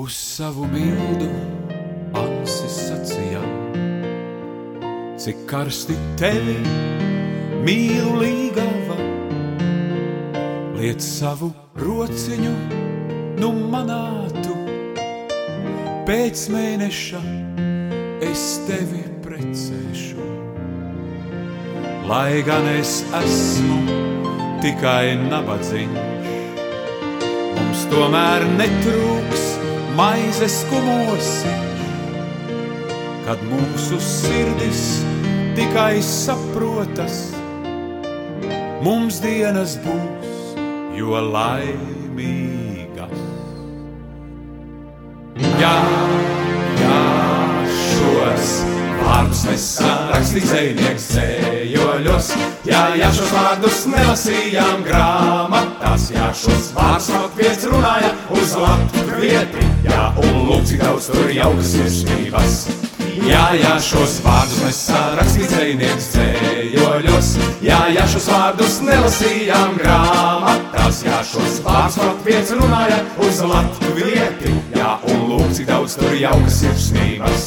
Uz savu mīdu ansi sacījām, cik karsti tevi mīlu līgava, liec savu rociņu, nu manātu, pēc mēneša es tevi precēšu. Lai gan es esmu tikai nabadzīgs, mums tomēr netrūks maizes kumosiņš, kad mūsu sirdis tikai saprotas, mums dienas būs, jo laimīgas. Jā, šos vārdus nesarakstīja dzejnieks dzējoļos, jā, šos vārdus nelasījām grāmatās, jā, šos vārdus Latvijas runāja uz latvieti, jā, un lūk, cik daudz tur jaukas virsnības. Jā, šos vārdus nesarakstīja dzejnieks dzējoļos, jā, šos vārdus nelasījām grāmatās, jā, šos vārdus Latvijas runāja uz latvieti, jā, un lūk, cik daudz tur jaukas virsnības.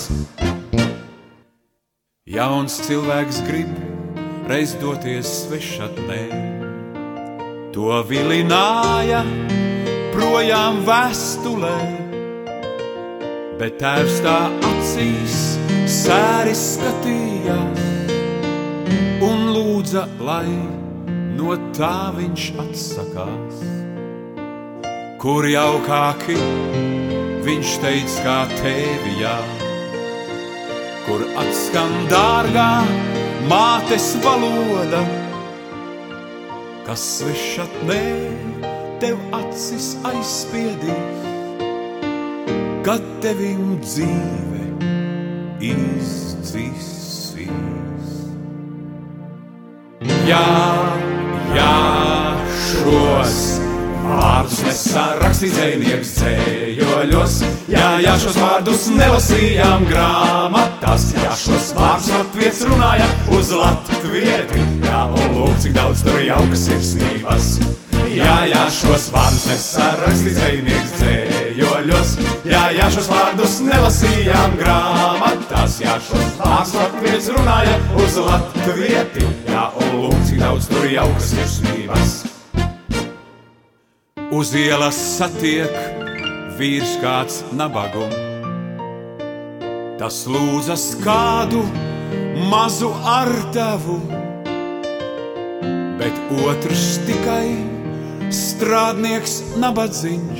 Jauns cilvēks grib reiz doties svešatnē, to vilināja projām vēstulē, bet tēvs tā acīs sēri skatījās un lūdza, lai no tā viņš atsakās. Kur jaukāki, viņš teica, kā tēvijā, kur atskan dārgā mātes valoda, kas svešatnē tev acis aizspiedīs, kad tevim dzīve izdzisīs. Jā, šos vārdus nesarakstīja dzejnieks dzējoļos, jā, šos vārdus nelasījām grāmatās, jā, šos vārdus Latvijas runāja uz latvieti, jā, un lūk, cik daudz tur jaukas sirsnības. Jā, šos vārdus nesarakstīja dzejnieks dzējoļos, jā, šos vārdus nelasījām grāmatās, jā, šos vārdus Latvijas runāja uz latvieti, jā, un lūk, cik daudz tur jaukas sirsnības. Uz ielas satiek vīrs kāds nabagu, tas lūdzas kādu mazu artavu, bet otrs tikai strādnieks nabadzīņš,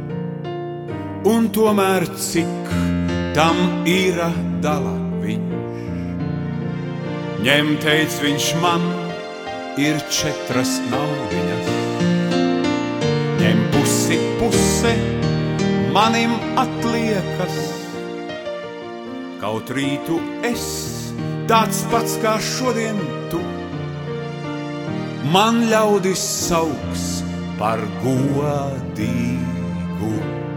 un tomēr cik tam ir dala viņš. Ņem, teic viņš, man ir 4 naudiņas, ņem puse, manim atliekas, kaut rītu es tāds pats kā šodien tu, man ļaudis sauks par godīgu.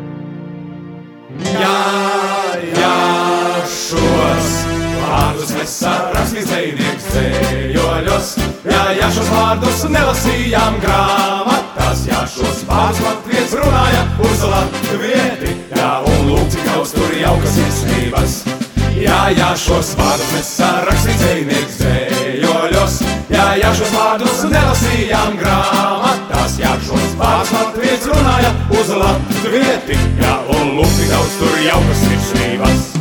Jā, šos vārdus nesarakstīja dzejnieks dzējoļos, jā, šos vārdus nelasījām grāmatās, jā, šos vārdus Latvijas runāja uz latvieti, jā, un lūk, cik daudz tur jaukas virsnības. Jā, šos vārdus nesarakstīja dzejnieks dzējoļos, jā, šos vārdus nelasījām grāmatās, jā, šos vārdus Latvijas runāja uz latvieti, jā, un lūk, cik daudz tur jaukas virsnības.